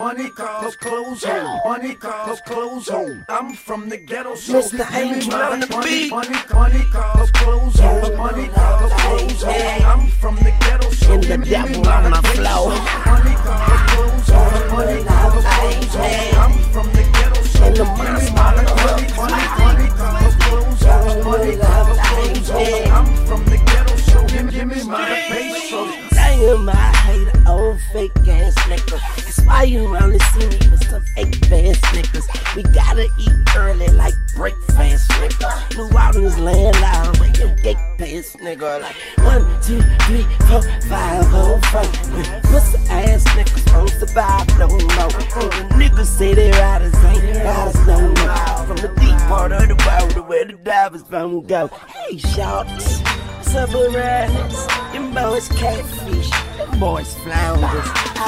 Money cause clothes home. Money cause clothes home. I'm from the ghetto, so Mr. Angel on the beat. Money cause clothes home. Money cause clothes home. I'm from the ghetto, so And the devil on my flow. Money cause clothes home. Money cause clothes home. I'm from the ghetto, so And the money cause clothes home. Money cause clothes home. I'm from the ghetto, so give me my pesos. Damn, I hate an old fake ass nigga. That's why you only see me with some fake fast niggas. We gotta eat early like breakfast, nigga. New Orleans land loud, where your gate pass, nigga. Like 1, 2, 3, 4, 5, 4. Pussy ass niggas won't survive no more. The niggas say they riders ain't riders no more. From the deep part of the water where the divers won't go. Hey, shorts. Submarines, them boys catfish, them boys flounders.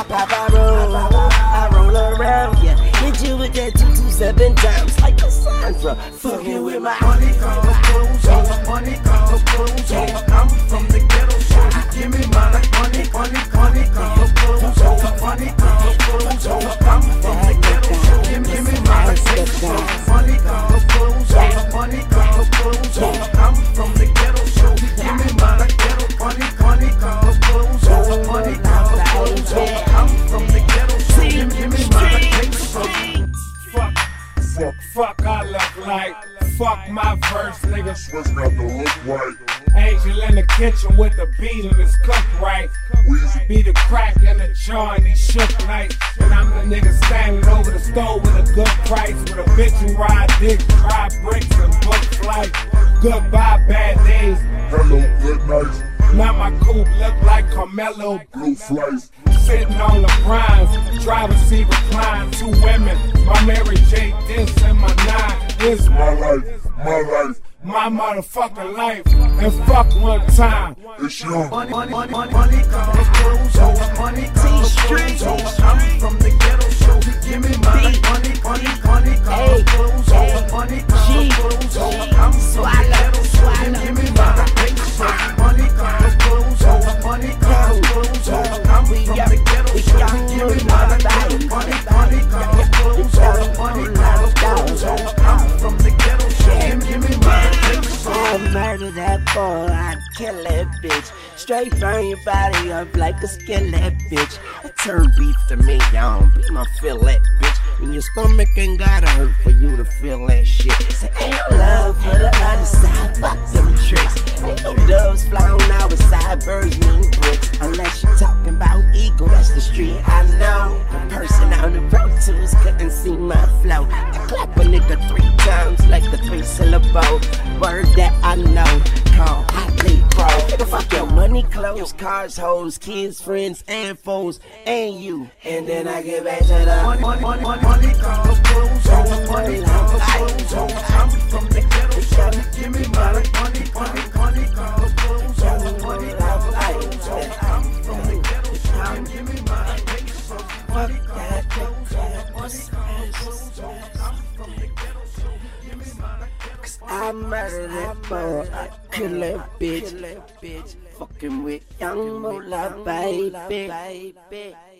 I roll around, yeah. Hit you with that 227 times like Cassandra. Fucking with my money cause clothes home. Money cause clothes home. I'm from the ghetto, so give me my money cause clothes home. Money cause clothes home. I'm from the ghetto, so give me my money cause clothes home. Money cause clothes home. I'm from the ghetto, so give me my ghetto. Money cause clothes home. Money cause clothes home. I'm from the ghetto, so give me my Fuck, I look like. Fuck my verse, niggas. What's got to look right? Angel in the kitchen with the beat and it's cooked right. Weezy Be the crack in the jar and he shook night. And I'm the nigga standing over the stove with a good price. With a bitch who ride dicks, drive bricks and book flight. Goodbye bad days. hello, good night. Now my coupe look like Carmelo. Blue flights. Sitting on the primes, driver seat recline. 2 women, my Mary J. This and my 9. This My life. my motherfucking life. And fuck one time. It's young. money cause clothes home. Money cause clothes home. I'm from the ghetto, so give me my money cause clothes home. Money cause clothes home. I'm from the ghetto, so give me my pesos. Money cause clothes home. Money cause clothes home. I'm from the ghetto, so give me my money cause clothes home. Money cause clothes home. I'm from the ghetto, so give me my pesos. I murder that boy, I kill that bitch. Straight burn your body up like a skillet, bitch. I turn beef to me, y'all. Be my fillet, bitch. When your stomach ain't gotta hurt for you to feel that shit. Say, ain't love for the other side, fuck them tricks. Ain't no doves fly on our side, birds mean bricks. Unless you're talking about ego, that's the street I know. The person on the Pro Tools couldn't see my flow. I clap a nigga 3 times like the 3-syllable word that I know. Call I play pro. Nigga, fuck your money, clothes, cars, hoes, kids, friends, and foes, and you. And then I get back to the money cause clothes home. Money cause clothes home. I'm from the ghetto, so give me my money cause clothes home. Money cause clothes home. I'm from the ghetto, so give me my pesos. Money cause clothes home. Money cause clothes home. I'm from the ghetto, so give me my pesos. I murder that boy, I kill that bitch. Fucking with young Moolah, baby.